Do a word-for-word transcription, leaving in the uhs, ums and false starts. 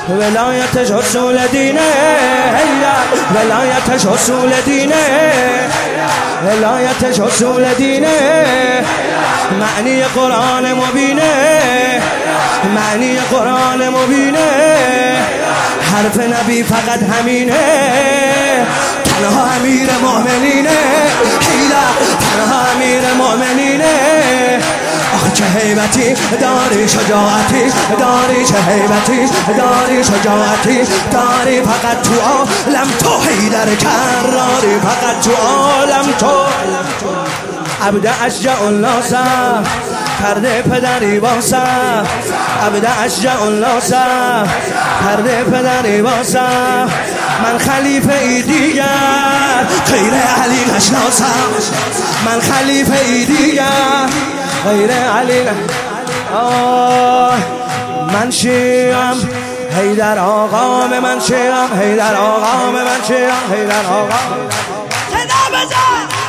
ولایتش اصول دینه، ولایتش اصول دینه، ولایتش اصول دینه، معنی قرآن مبینه، معنی قرآن مبینه، حرف نبی فقط همینه، تنها امیر مؤمنینه، حیدر تنها امیر مؤمنینه. آخ چه هیبتی داری، شجاعتی داری، چه هیبتی داری، شجاعتی داری، فقط تو عالم تو حیدر کراری، فقط تو عالم تو. عبد اشجع الناس کرده پدری واسه، عبد اشجع الناس کرده پدری واسه، من خلیفه ای دیگر غیر علی نشناسم، من خلیفه ای دیگر غیر علی آه من شیعم حیدر آقام، من شیعم حیدر آقام، من شیعم حیدر آقام. صدا بزن